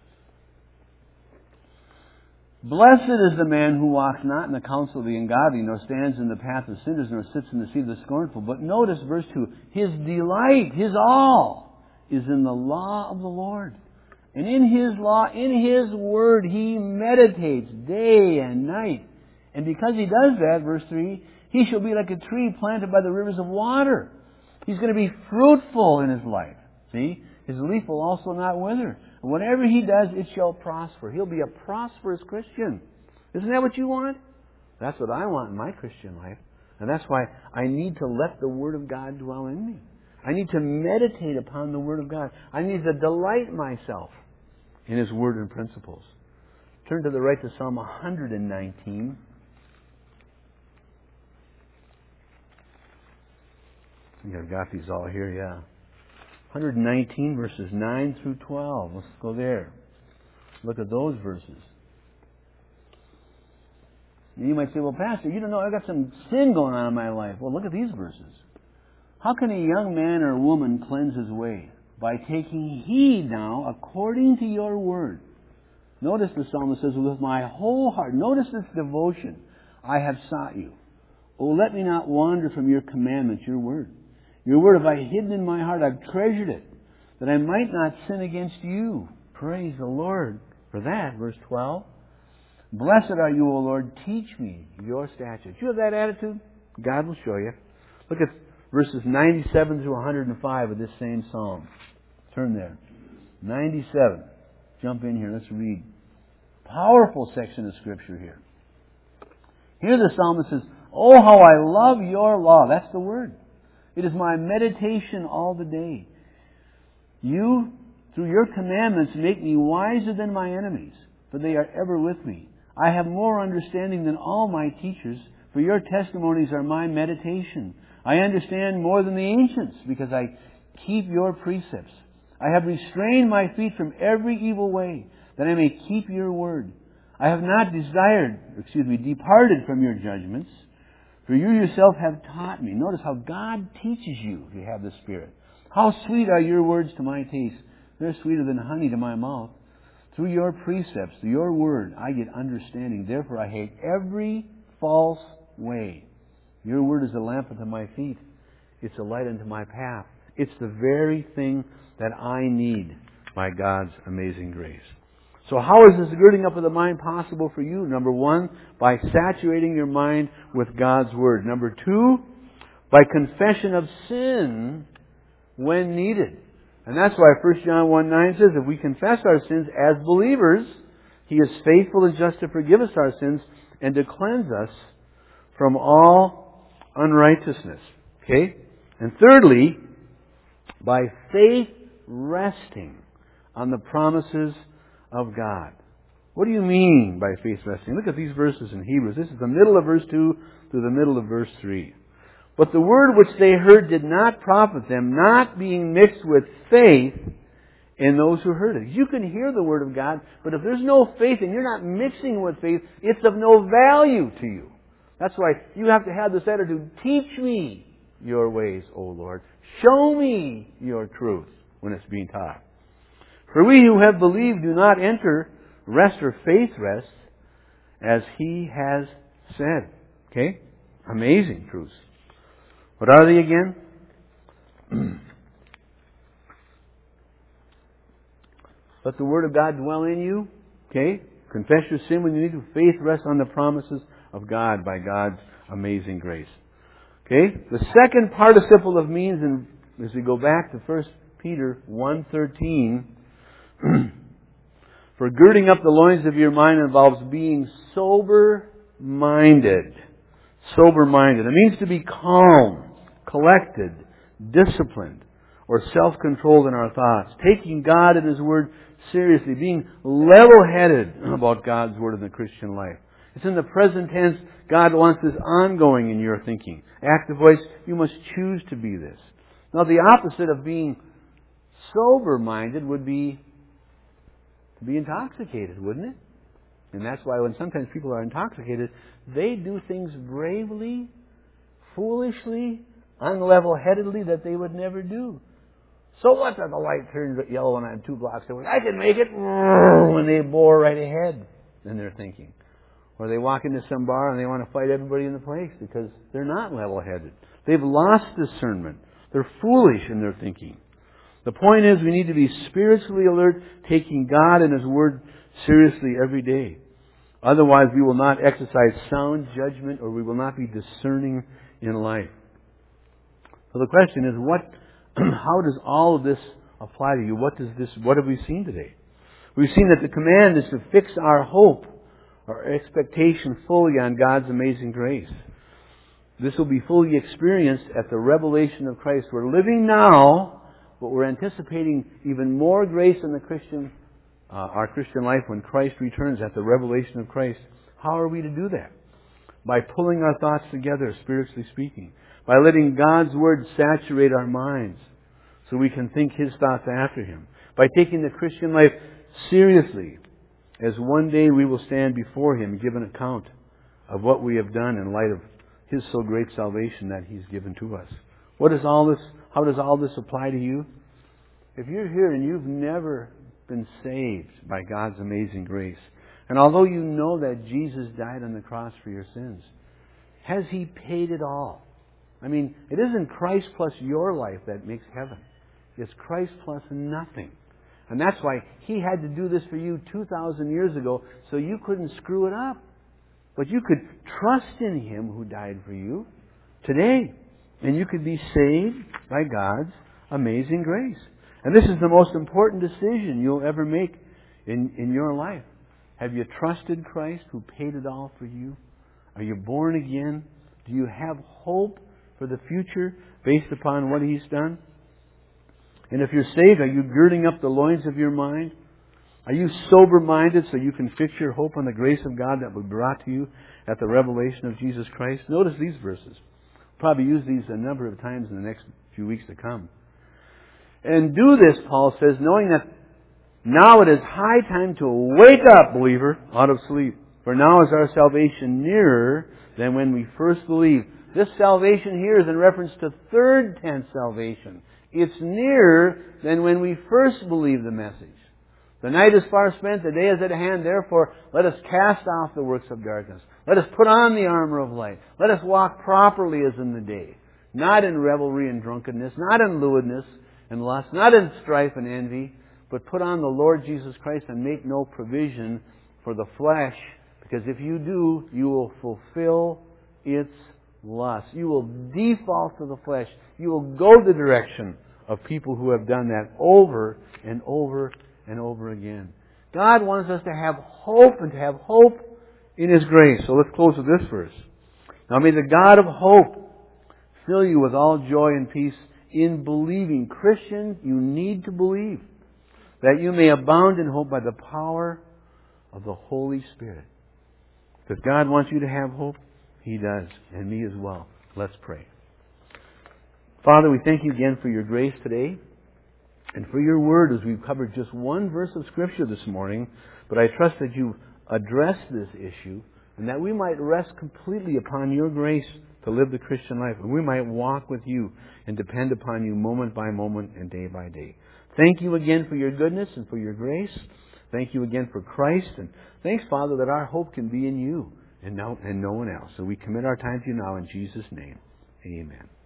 Blessed is the man who walks not in the counsel of the ungodly, nor stands in the path of sinners, nor sits in the seat of the scornful. But notice verse two. His delight, his all, is in the law of the Lord. And in His law, in His word, he meditates day and night. And because he does that, verse three, he shall be like a tree planted by the rivers of water. He's going to be fruitful in his life. See? His leaf will also not wither. And whatever he does, it shall prosper. He'll be a prosperous Christian. Isn't that what you want? That's what I want in my Christian life. And that's why I need to let the Word of God dwell in me. I need to meditate upon the Word of God. I need to delight myself in His Word and principles. Turn to the right to Psalm one nineteen. I think I've got these all here, yeah. one nineteen verses nine through twelve. Let's go there. Look at those verses. You might say, well, Pastor, you don't know, I've got some sin going on in my life. Well, look at these verses. How can a young man or woman cleanse his way? By taking heed now according to your word. Notice the psalmist says, with my whole heart. Notice this devotion. I have sought you. Oh, let me not wander from your commandments, your word. Your word have I hidden in my heart. I've treasured it, that I might not sin against you. Praise the Lord for that. Verse twelve. Blessed are you, O Lord. Teach me your statutes. You have that attitude? God will show you. Look at verses ninety-seven through one hundred five of this same psalm. Turn there. ninety-seven. Jump in here. Let's read. Powerful section of Scripture here. Here the psalmist says, oh, how I love your law. That's the word. It is my meditation all the day. You, through your commandments, make me wiser than my enemies, for they are ever with me. I have more understanding than all my teachers, for your testimonies are my meditation. I understand more than the ancients, because I keep your precepts. I have restrained my feet from every evil way, that I may keep your word. I have not desired, excuse me, departed from your judgments, for you yourself have taught me. Notice how God teaches you if you have the Spirit. How sweet are your words to my taste. They're sweeter than honey to my mouth. Through your precepts, through your word, I get understanding. Therefore I hate every false way. Your word is a lamp unto my feet. It's a light unto my path. It's the very thing that I need by God's amazing grace. So how is this girding up of the mind possible for you? Number one, by saturating your mind with God's Word. Number two, by confession of sin when needed. And that's why First John one nine says, if we confess our sins as believers, He is faithful and just to forgive us our sins and to cleanse us from all unrighteousness. Okay? And thirdly, by faith resting on the promises of God. What do you mean by faith resting? Look at these verses in Hebrews. This is the middle of verse two to the middle of verse three. But the word which they heard did not profit them, not being mixed with faith in those who heard it. You can hear the Word of God, but if there's no faith and you're not mixing with faith, it's of no value to you. That's why you have to have this attitude. Teach me your ways, O Lord. Show me your truth when it's being taught. For we who have believed do not enter rest or faith rest, as He has said. Okay? Amazing truths. What are they again? Let the Word of God dwell in you. Okay? Confess your sin when you need to. Faith rests on the promises of God by God's amazing grace. Okay? The second participle of means, and as we go back to First Peter one thirteen, for girding up the loins of your mind involves being sober-minded. Sober-minded. It means to be calm, collected, disciplined, or self-controlled in our thoughts. Taking God and His Word seriously. Being level-headed about God's Word in the Christian life. It's in the present tense. God wants this ongoing in your thinking. Active voice, you must choose to be this. Now the opposite of being sober-minded would be to be intoxicated, wouldn't it? And that's why when sometimes people are intoxicated, they do things bravely, foolishly, unlevel-headedly that they would never do. So what if the light turns yellow and I'm two blocks away? I can make it when they bore right ahead, then they're thinking. Or they walk into some bar and they want to fight everybody in the place because they're not level-headed. They've lost discernment. They're foolish in their thinking. The point is we need to be spiritually alert, taking God and His Word seriously every day. Otherwise we will not exercise sound judgment or we will not be discerning in life. So the question is, what, how does all of this apply to you? What does this, what have we seen today? We've seen that the command is to fix our hope, our expectation fully on God's amazing grace. This will be fully experienced at the revelation of Christ. We're living now, but we're anticipating even more grace in the Christian, uh, our Christian life when Christ returns at the revelation of Christ. How are we to do that? By pulling our thoughts together, spiritually speaking. By letting God's Word saturate our minds so we can think His thoughts after Him. By taking the Christian life seriously, as one day we will stand before Him and give an account of what we have done in light of His so great salvation that He's given to us. What is all this? How does all this apply to you? If you're here and you've never been saved by God's amazing grace, and although you know that Jesus died on the cross for your sins, has He paid it all? I mean, it isn't Christ plus your life that makes heaven. It's Christ plus nothing. And that's why He had to do this for you two thousand years ago, so you couldn't screw it up. But you could trust in Him who died for you today. And you could be saved by God's amazing grace. And this is the most important decision you'll ever make in, in your life. Have you trusted Christ who paid it all for you? Are you born again? Do you have hope for the future based upon what He's done? And if you're saved, are you girding up the loins of your mind? Are you sober-minded so you can fix your hope on the grace of God that will be brought to you at the revelation of Jesus Christ? Notice these verses. We'll probably use these a number of times in the next few weeks to come. And do this, Paul says, knowing that now it is high time to wake up, believer, out of sleep. For now is our salvation nearer than when we first believed. This salvation here is in reference to third tense salvation. It's nearer than when we first believed the message. The night is far spent, the day is at hand, therefore let us cast off the works of darkness. Let us put on the armor of light. Let us walk properly as in the day. Not in revelry and drunkenness, not in lewdness and lust, not in strife and envy, but put on the Lord Jesus Christ and make no provision for the flesh, because if you do, you will fulfill its lust. You will default to the flesh. You will go the direction of people who have done that over and over and over again. God wants us to have hope and to have hope in His grace. So let's close with this verse. Now may the God of hope fill you with all joy and peace in believing. Christians, you need to believe, that you may abound in hope by the power of the Holy Spirit. If God wants you to have hope, He does, and me as well. Let's pray. Father, we thank You again for Your grace today and for Your Word as we've covered just one verse of Scripture this morning. But I trust that You addressed this issue and that we might rest completely upon Your grace to live the Christian life, and we might walk with You and depend upon You moment by moment and day by day. Thank You again for Your goodness and for Your grace. Thank You again for Christ, and thanks, Father, that our hope can be in You and no, and no one else. So we commit our time to You now in Jesus' name. Amen.